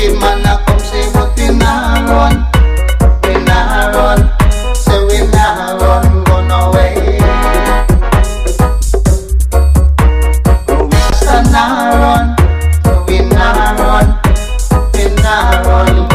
wicked man a come say, but we nah run. We nah run. Say we nah run, run away. We stand nah run. We nah run. We nah run.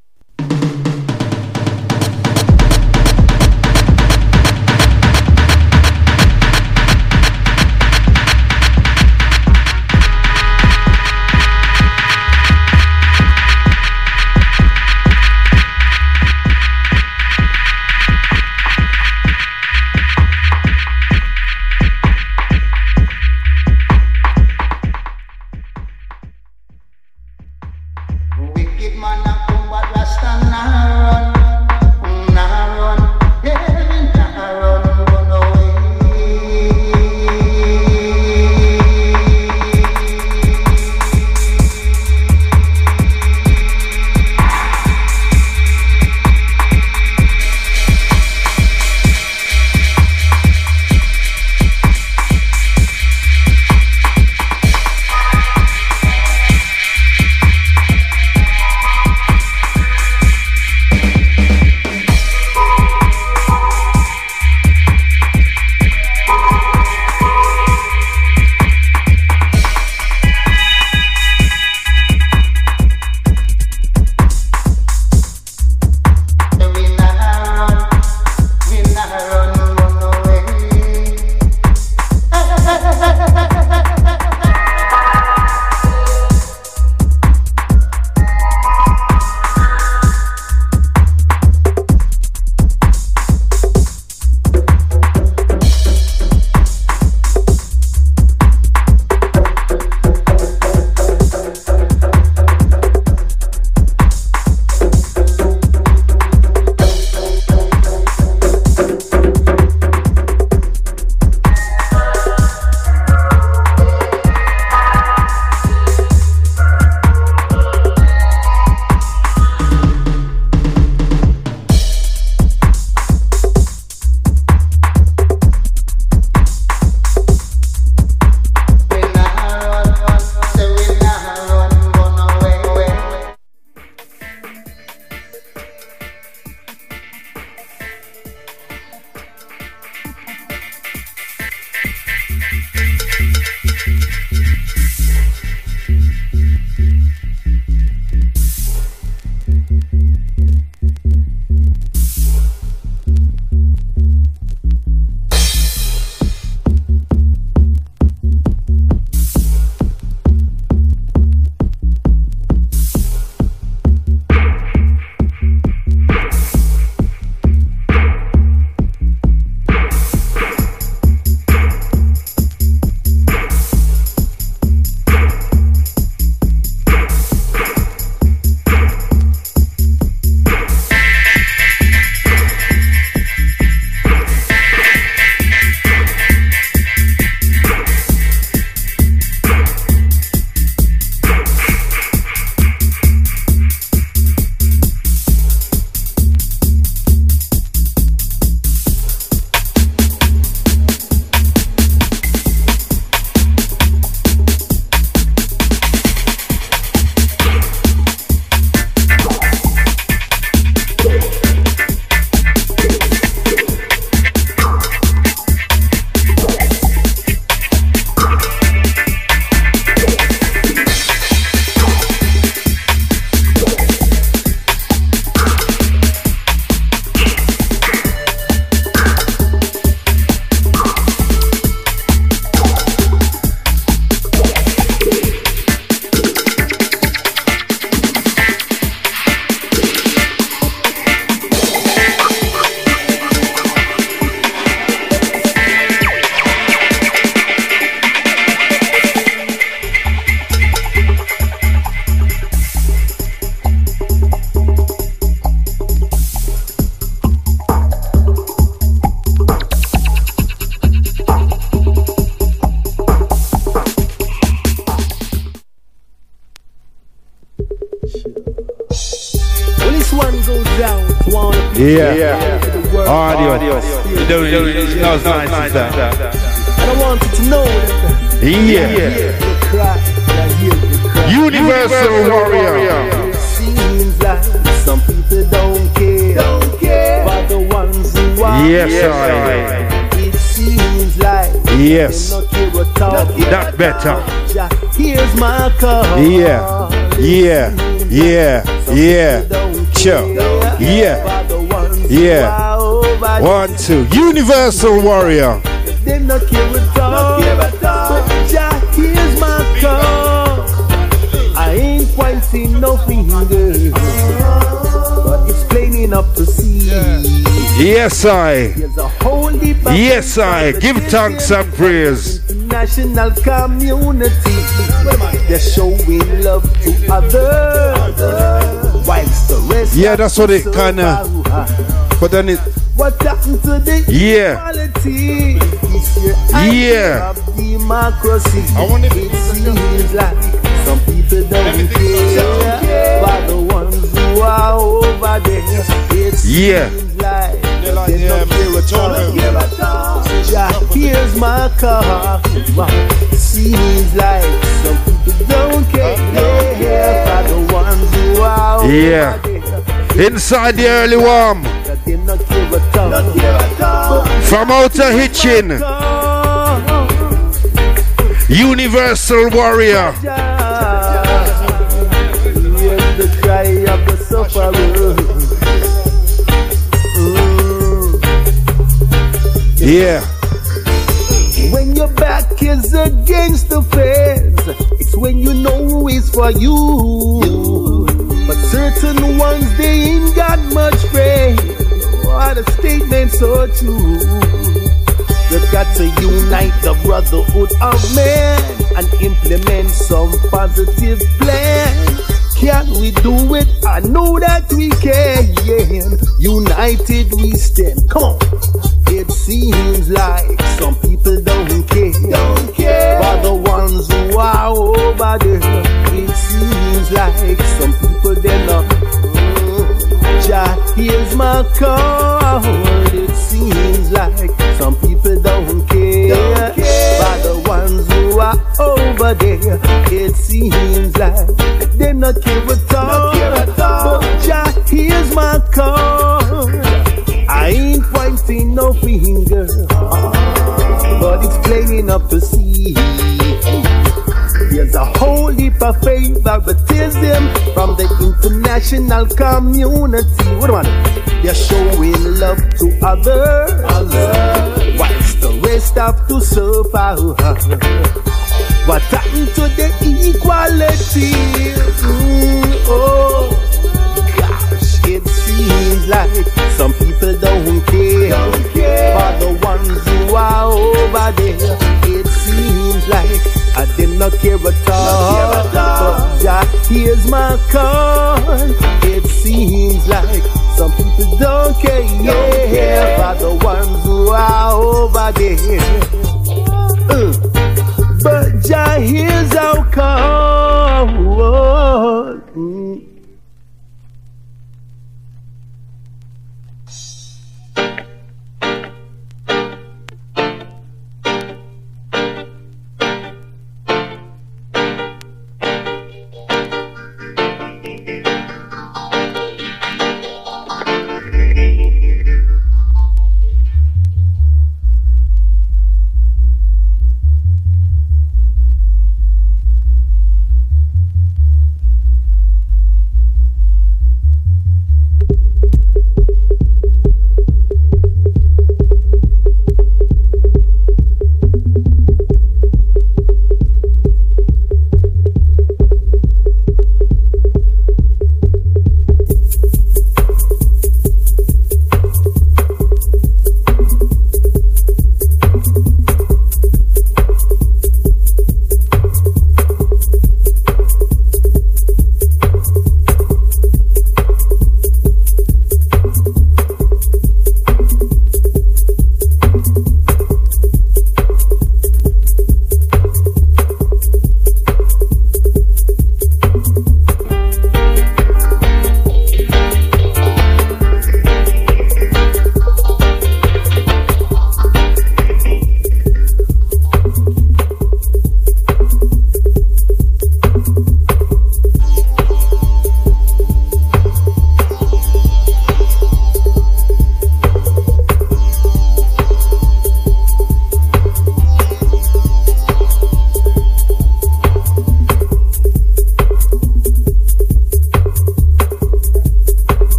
Yeah. Audio. It's nice. And I want you to know that Universal Warrior. Yes, I. It seems like Yes. they not care at all. That better. Jah, here's my call. Yeah. Yeah. Yeah. Yeah. Sure. Yeah. Yeah. 1, 2. Universal Warrior. They not care at all. But Jah, here's my call. I ain't pointing no finger, but it's plain enough to see. Yes, I. There's a whole heap of Yes, I. Give thanks and praise. international community. They're showing love to others, whilst the rest. Yeah, that's what it kinda. But then it. What happened to the equality? It's your idea of democracy. It seems like some people don't care, but the ones who are over there, it seems like they don't care at all. Jah, here's my car. Seems like some people don't care, but the ones who are over there. Inside the early warm. From outer Hitchin. Universal Warrior. Here's the cry of the sufferer. Yeah. When your back is against the fence, it's when you know who is for you. But certain ones, they ain't got much faith. What a statement so true. We've got to unite the brotherhood of men and implement some positive plan. Can we do it? I know that we can. United we stand. Come on. It seems like some people don't care. But the ones who are over there, it seems like some people they're not. Jah, here's my call. It seems like some people don't care. But the ones who are over there, it seems like they not care at all. But Jah, here's my call. I ain't pointing no finger, but it's plain enough to see. There's a whole heap of favoritism from the international community. What about it? They're showing love to others, whilst the rest have to suffer. What happened to the equality? Oh gosh, it seems like some people don't care. But the ones who are over there, it seems like I did not care at all. But Jah, here's my call. It seems like some people don't care. But the ones who are over there, but Jah, here's our call.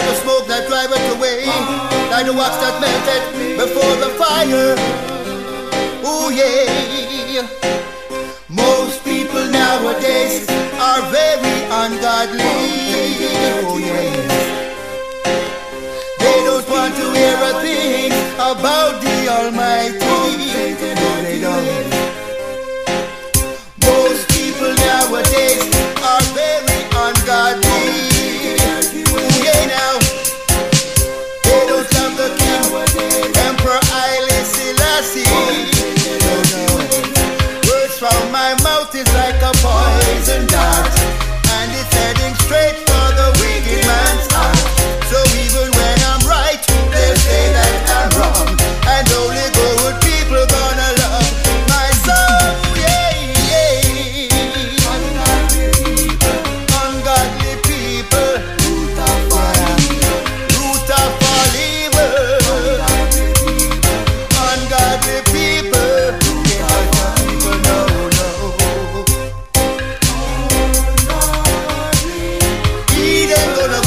like the smoke that driveth away, like the wax that melted before the fire. Oh yeah. Most people nowadays are very ungodly. Oh yeah. They don't want to hear a thing about the Almighty. No, they don't. Most people nowadays are very ungodly. Yeah, now they don't love the King, Emperor Haile Selassie. No, no. Words from my mouth is like a poison dart, and it's heading straight for the wicked man's heart. So even when I'm right, they say that I'm wrong, and only good people gonna love my song. Yeah, yeah. Ungodly people, root of all evil. Ungodly people, no, no. Eden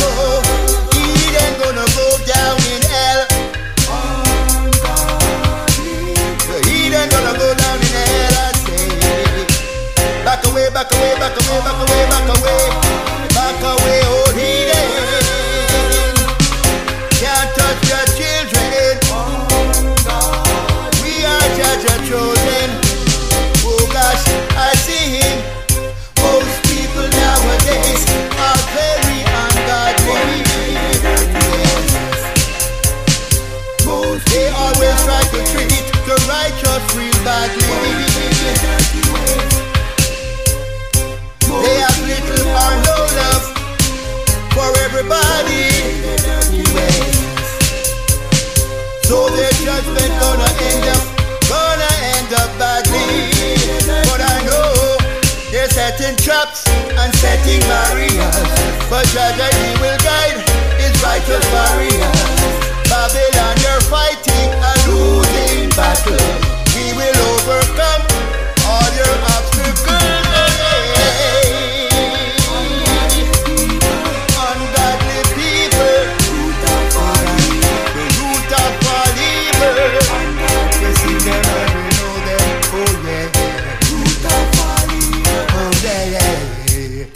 gonna go down in hell. Eden gonna go down in hell, I say. Back away, back away, back away, back away, back away. Back away, old Eden. Can't touch your children. We are Jah chosen. Oh gosh, I see him. Most people nowadays are very ungodly. They always try to treat the righteous real badly. They have little or no love for everybody. So their judgment gonna end up badly. But I know they're setting traps and setting barriers, but Jah he will guide his righteous warriors. Babylon, you're fighting a losing battle. He will overcome all your obstacles. Ungodly people, the root of all evil. You see them and we know them. Oh yeah, root of all evil. Oh yeah, yeah.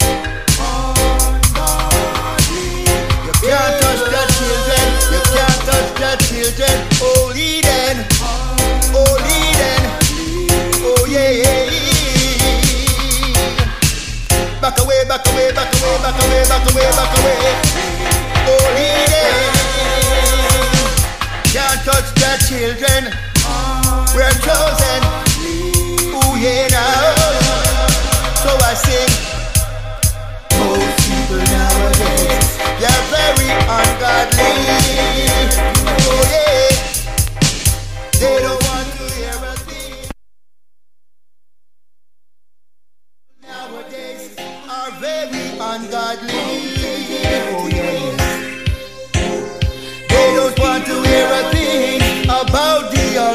You can't touch the children. You can't touch the children. Oh Eden, oh Eden, oh yeah. Back away, back away, back away, back away, back away, back away. Oh Eden, can't touch the children. We're chosen. Oh yeah now. So I sing. Most people nowadays, they're very ungodly. Oh yeah, they don't want to hear a thing. Nowadays are very ungodly. Oh yeah, they don't want to hear a thing about the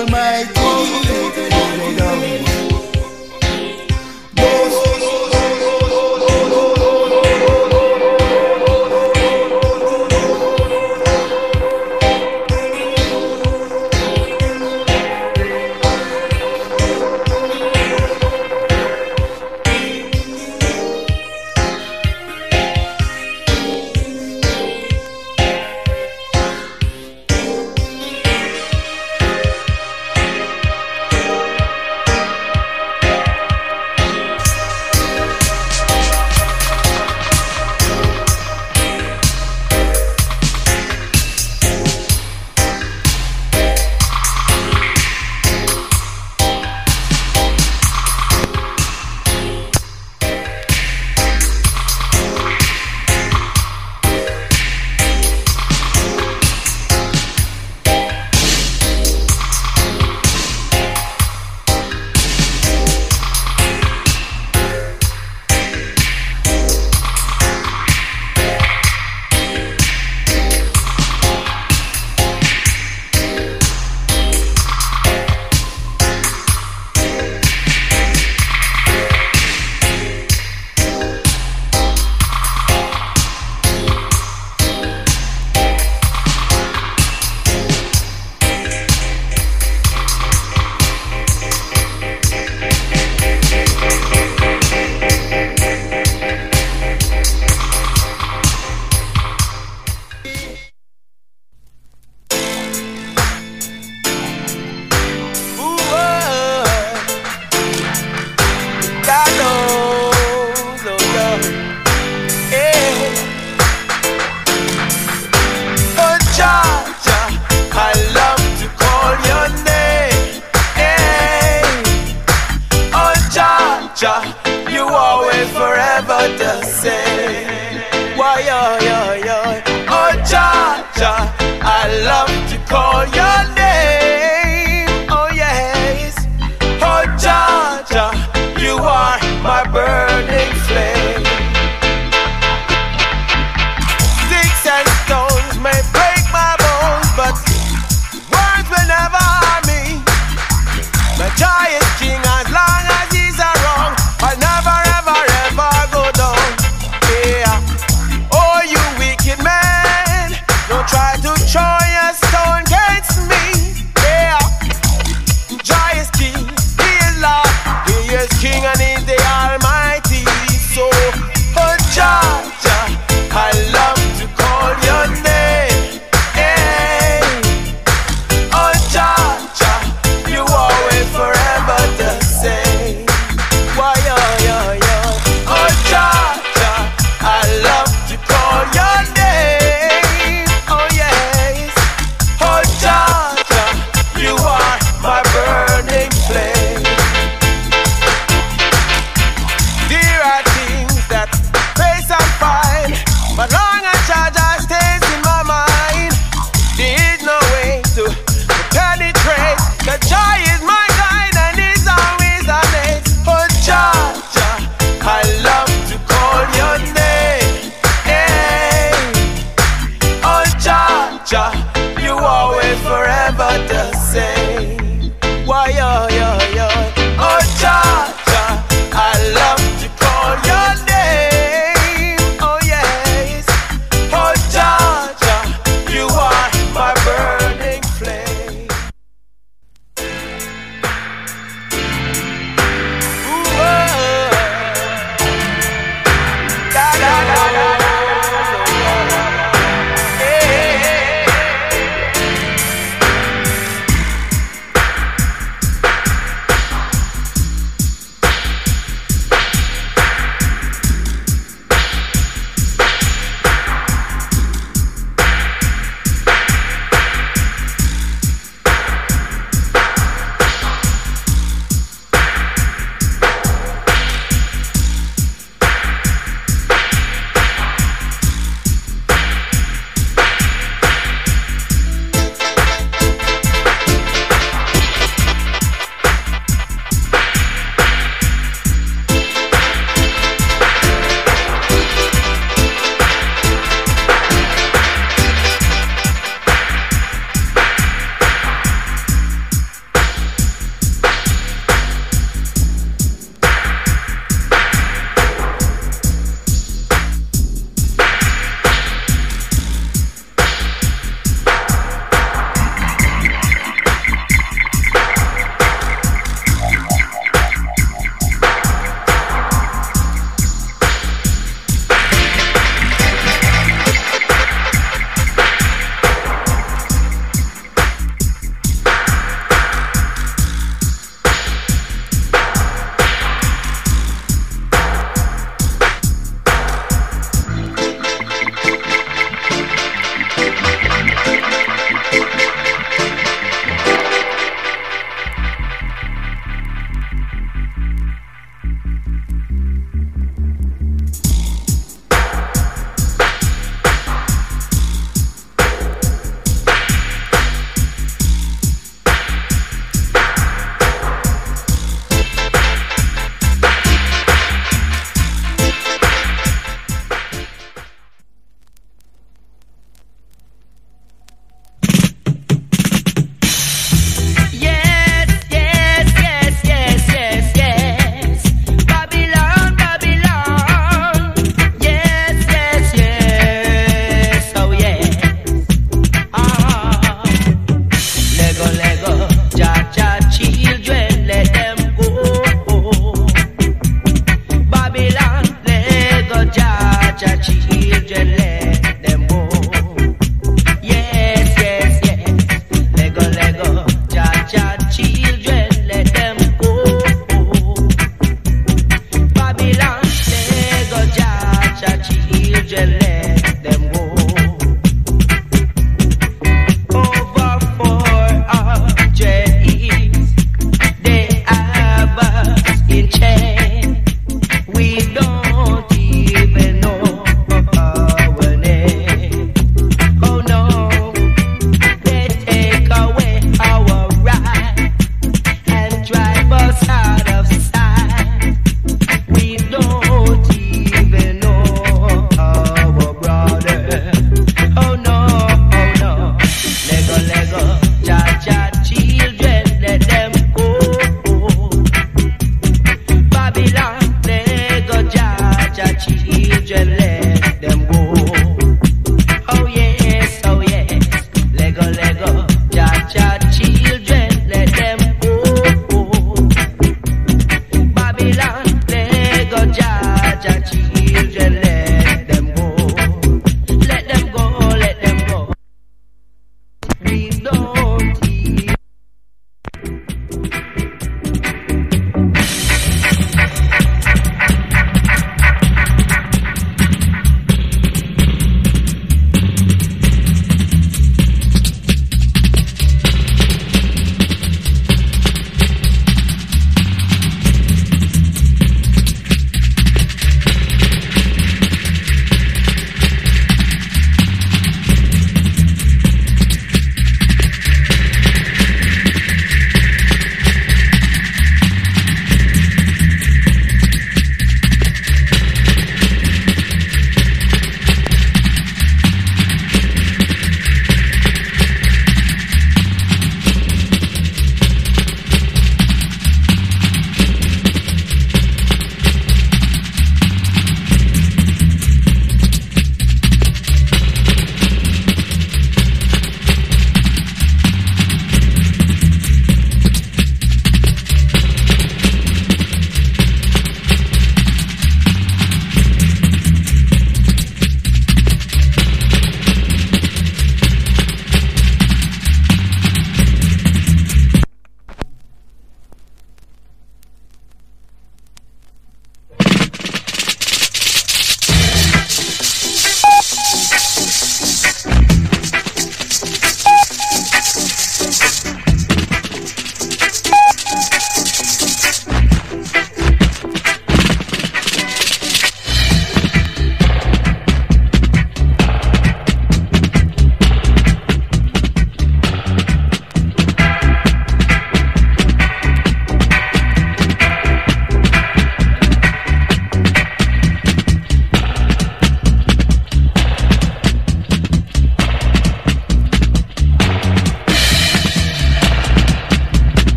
Jah, you always forever the same. Why, oh, Jah, I love to call your name. Oh, yes. Oh, Jah, you are my burning flame. Ooh, oh. Da, da, da, da, da.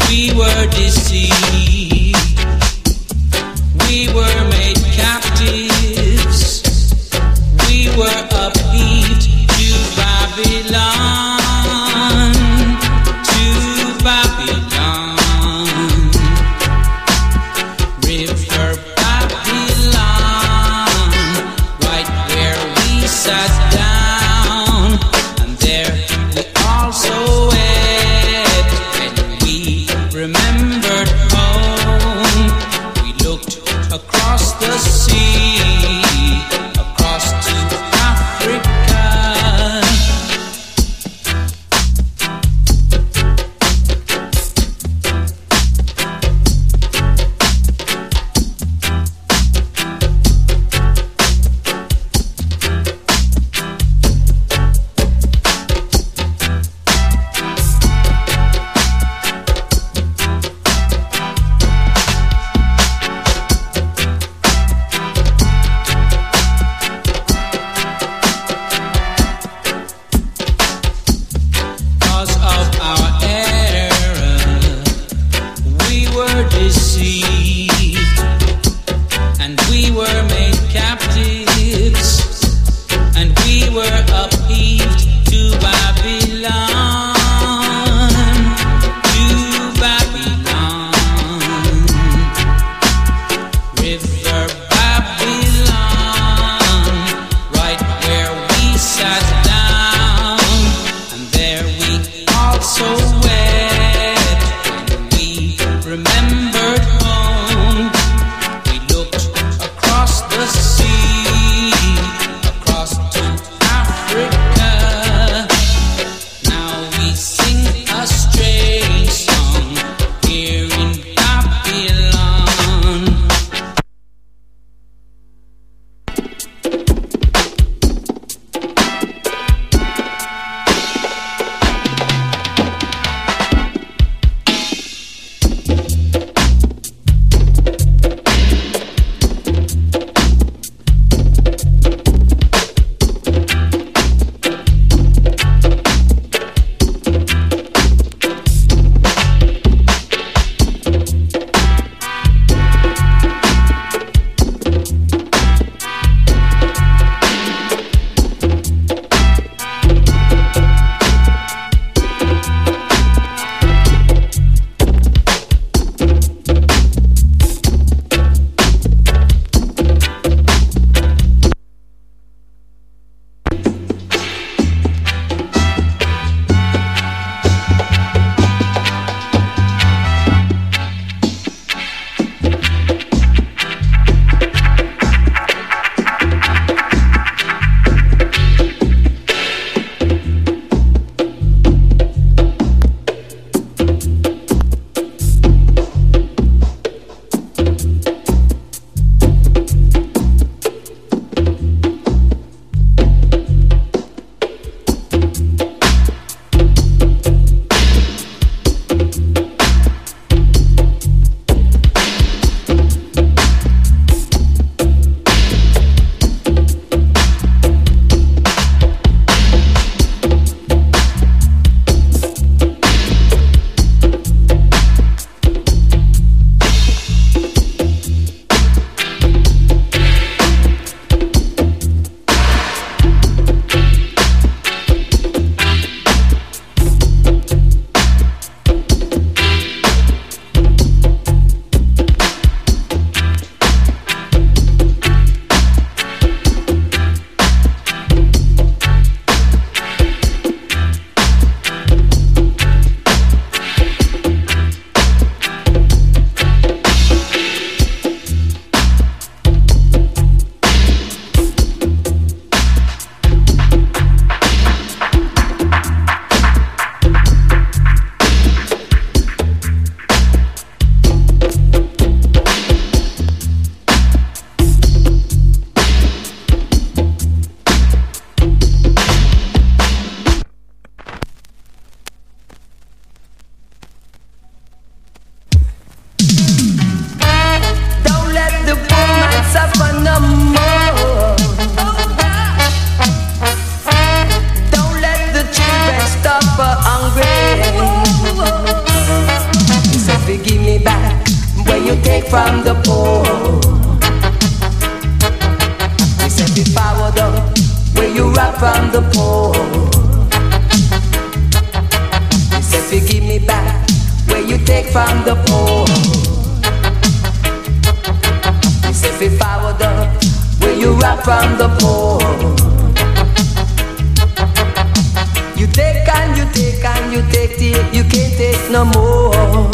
we were deceived. We were made captives. We were upheaved to Babylon. To Babylon. River Babylon. Right where we sat down. And there we also wept. When we remembered home, we looked across the sea, across to Africa. take from the poor. He said if I were the way you rob from the poor. He said if you give me back where you take from the poor. He said if I were the way you rob from the poor. You take and you take and you take till you can't take no more.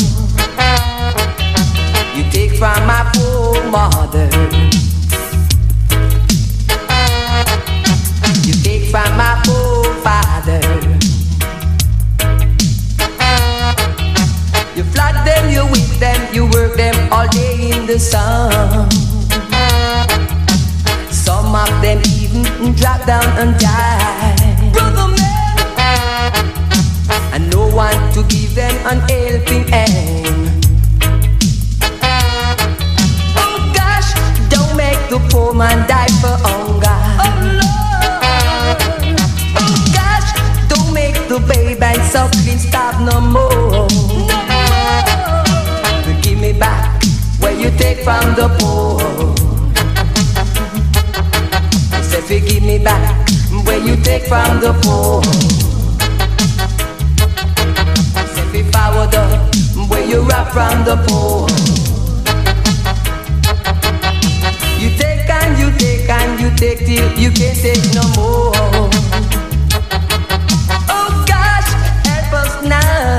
You take from my poor mother. You take from my poor father. You flood them, you whip them, you work them all day in the sun. Some of them even drop down and die. Brother man, and no one to give them an helping hand. Oh gosh, don't make the poor man die for hunger. Oh Lord, oh gosh, don't make the babe and suckling stop no more. No. Give me back where you take from the poor. If you give me back where you take from the poor. If I were the where you rob from the poor. You take and you take and you take till you can't take no more. Oh gosh, help us now.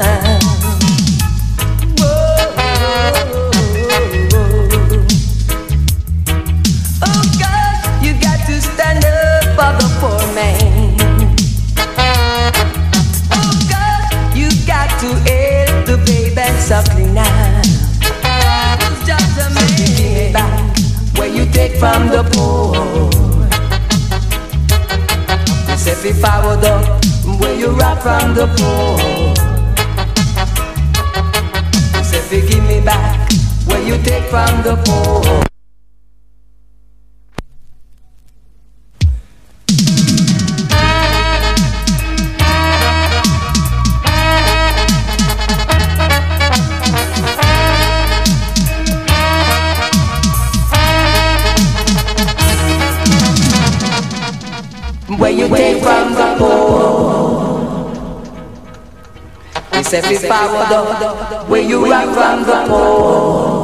Suckling now. Just a minute back where you take from the poor. Yes, if I were the where you rob from the poor. Yes, if you give me back where you take from the poor. Where you take from the poor. He said if I were the where you rob from the poor.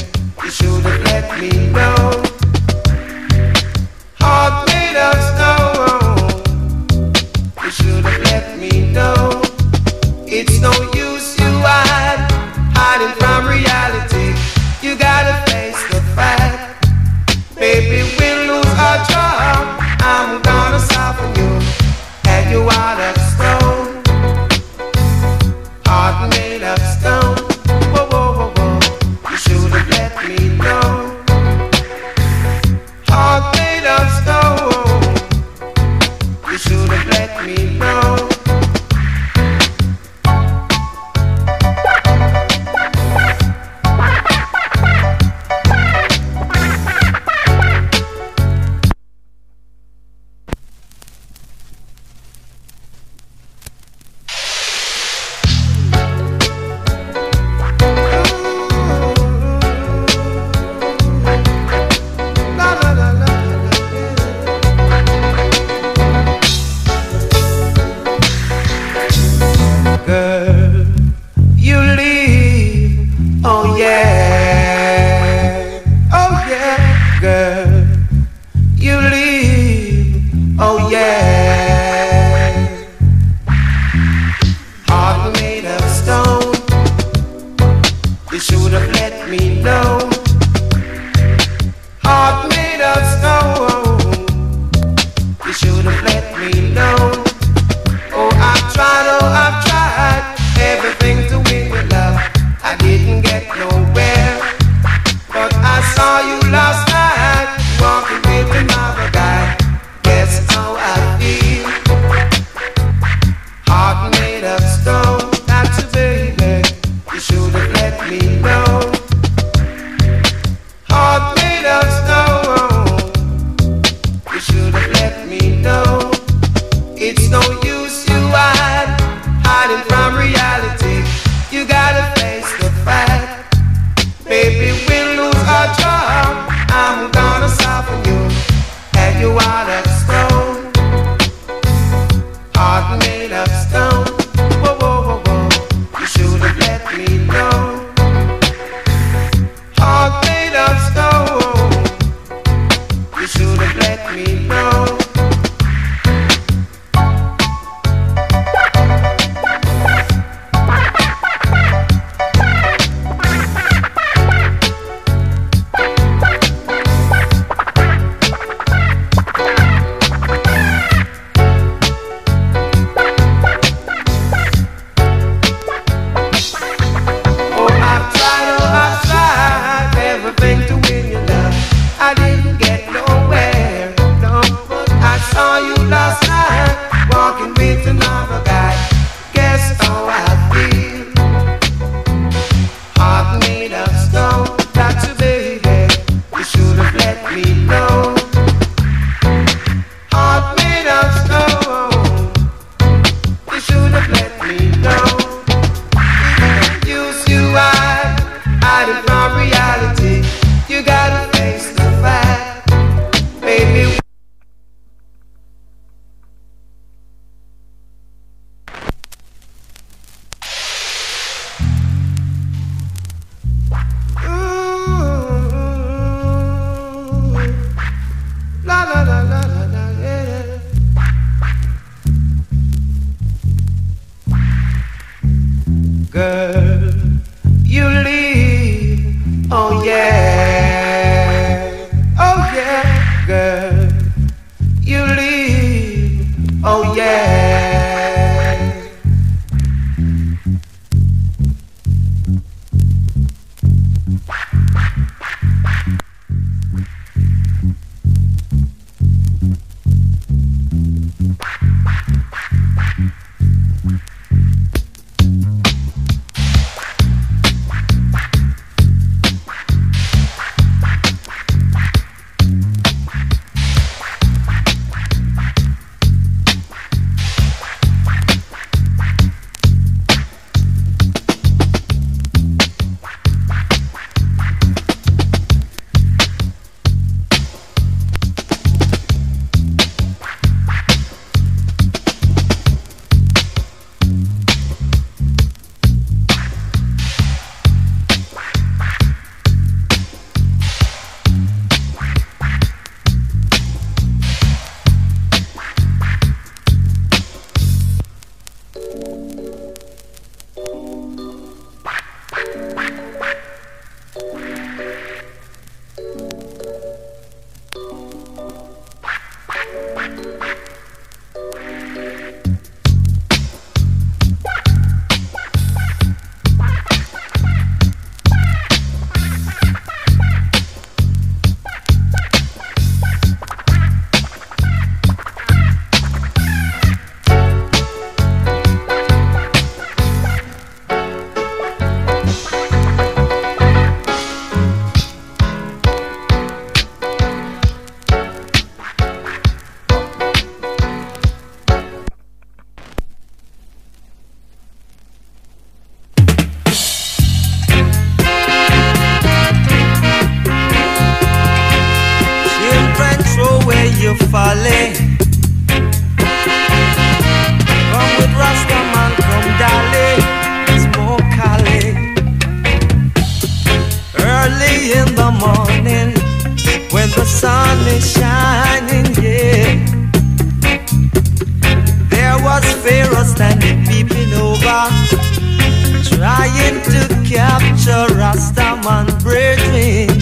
me know. Heart made of stone. me know. I didn't get nowhere, no, but where you falling. Come with Rastaman, come darling, smoke Cali. Early in the morning, when the sun is shining, yeah. There was Pharaoh standing peeping over, trying to capture Rastaman brethren.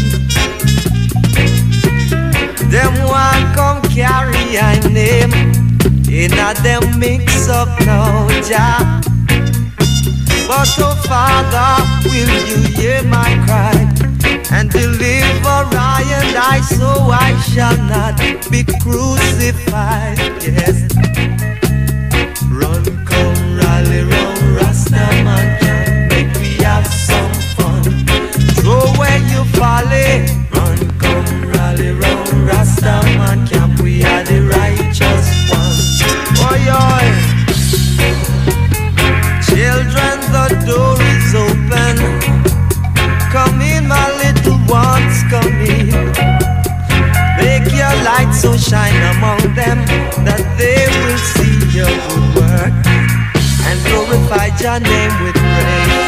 Them one come carry a name in a them mix up now, Jah. But oh Father, will you hear my cry and deliver I and I, so I shall not be crucified? Yes. Run, come, rally, run, Rastaman camp, make we have some fun. So when you follow, run, come, rally, run, Rastaman camp, we are the righteous ones. Oi, oi. Children, the door is open. Come in, my little ones, come in. Make your light so shine among them that they will see your good work and glorify your name with praise.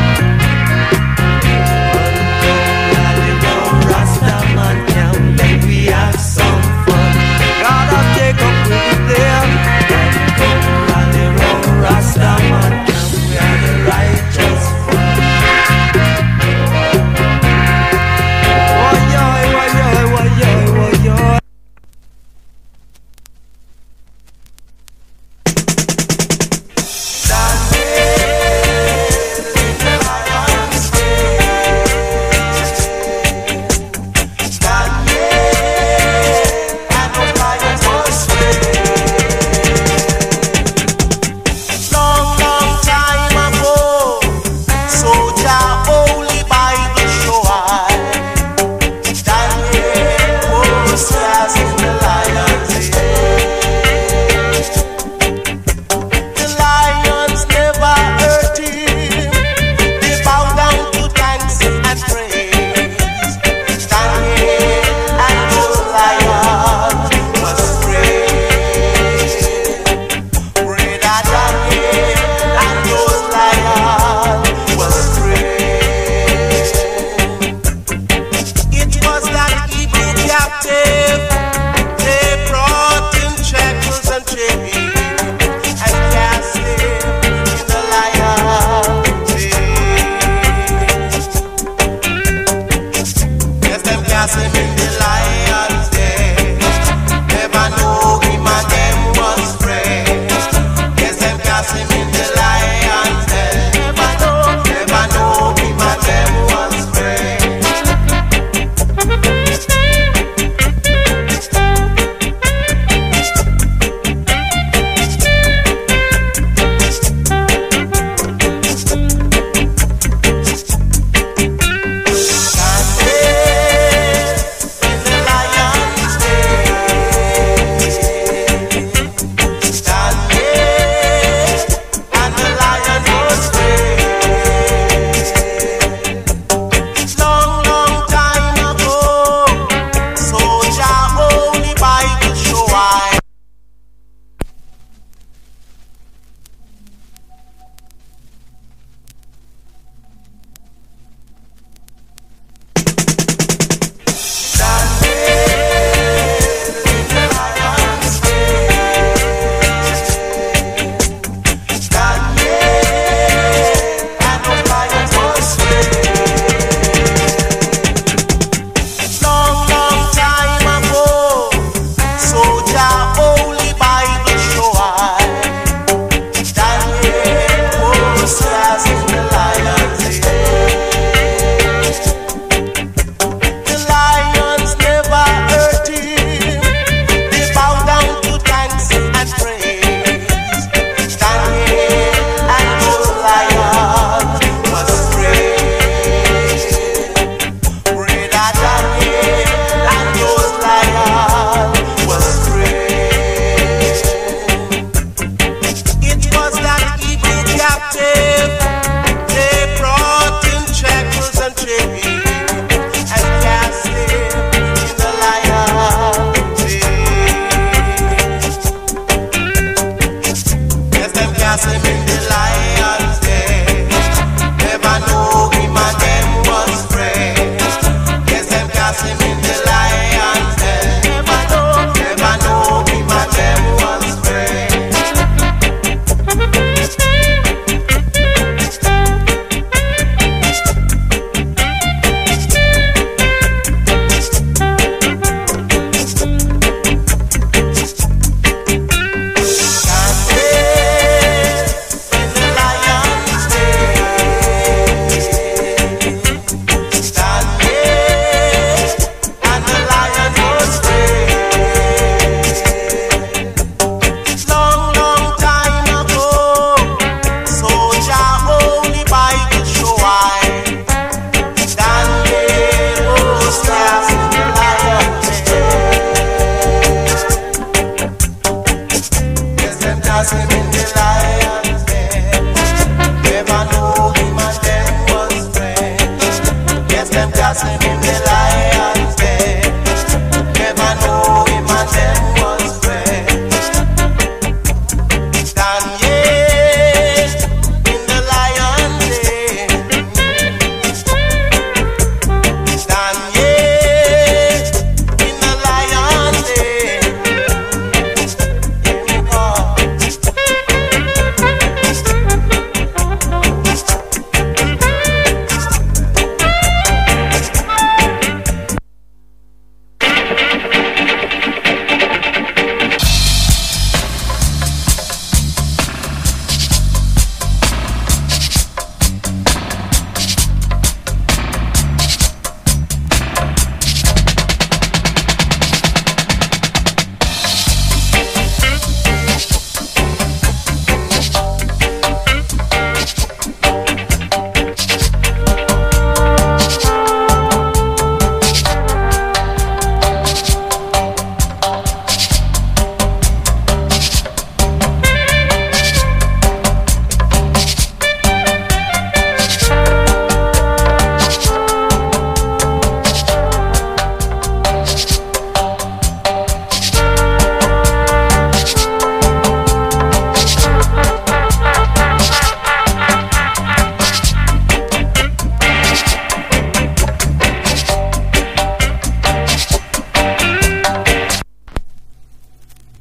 Rastaman camp, then we have some fun. God of Jacob will be there. Rally round Rastaman camp, we are the righteous one. Woyoy, woyoy, woyoy, woyoy.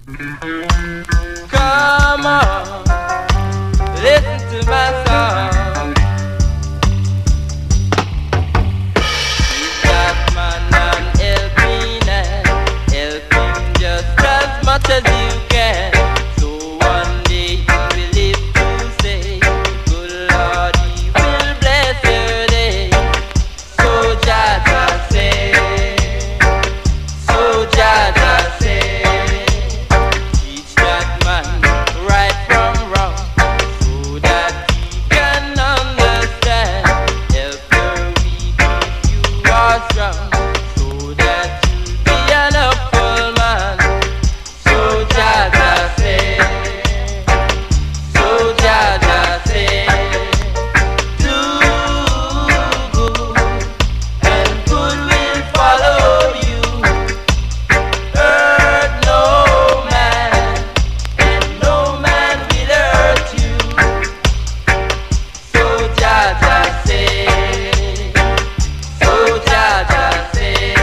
Come on, listen to my song. That man and helping and helping just as much as you can. So one day he will live to say, good Lord, he will bless your day. So Jah Jah say, so Jah Jah say, teach that man right from wrong, so that he can understand. Help the weak if you are strong, so that you'll be an upward man. So Jah Jah say, so Jah Jah say, do good and good will follow you. Hurt no man and no man will hurt you. So Jah Jah say, so Jah Jah say,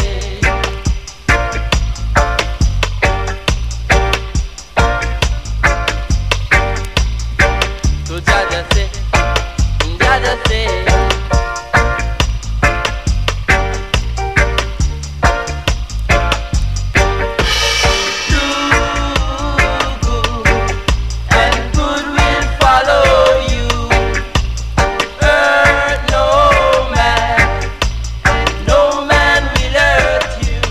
so Jah Jah say, Jah Jah say. And good will follow you. Hurt no man, and no man will hurt you.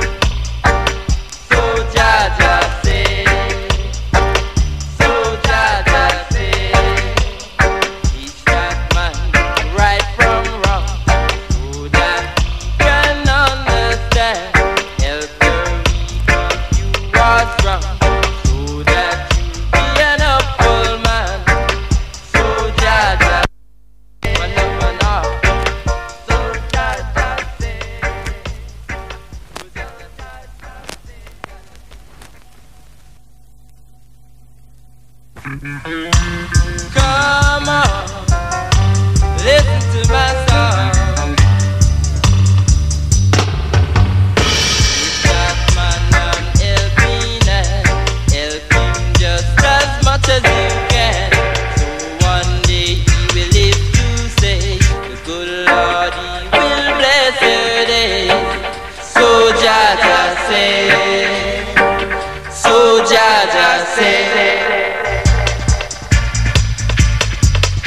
So Jah Jah say, so Jah Jah say, teach that man right from wrong, so that he can understand. Help the weak if you are strong, so that you'll be an upward man. So Jah Jah, so Jah Jah say, so Jah Jah say. Come on, listen to my song. That man and helping just as much as you can. So one day he will live to say, the good Lord, he will bless your days. So Jah Jah say, so Jah Jah say.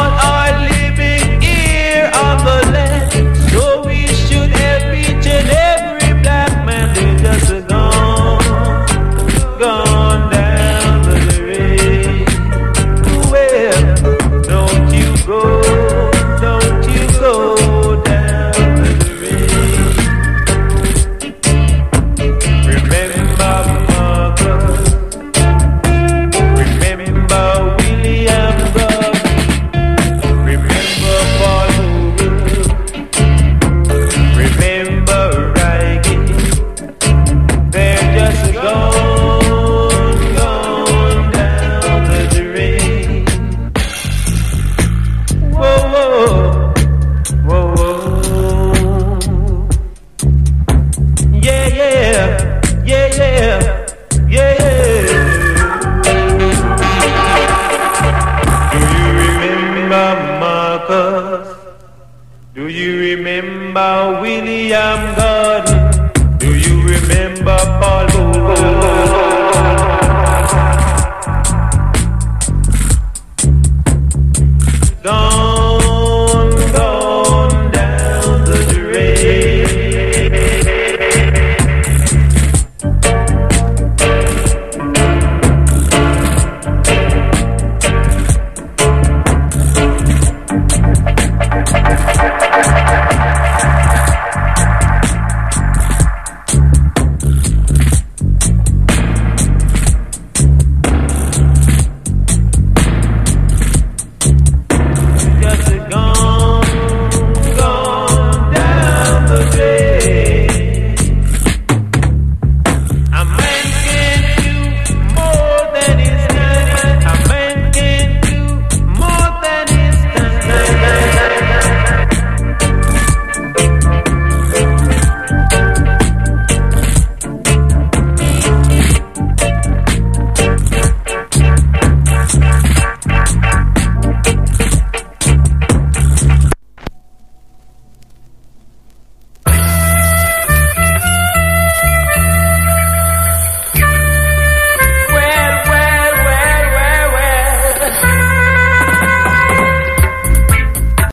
are living here on the land, so we should help each and every black man. They just gone down the drain. Well, don't you go down the drain. Remember Marcus, remember William Garvey, remember Paul Hogan, remember Reagan. They're just gone down the drain. Whoa, whoa, whoa, whoa. Yeah, yeah, yeah, yeah, yeah. Do you remember Marcus? Do you remember William Garvey?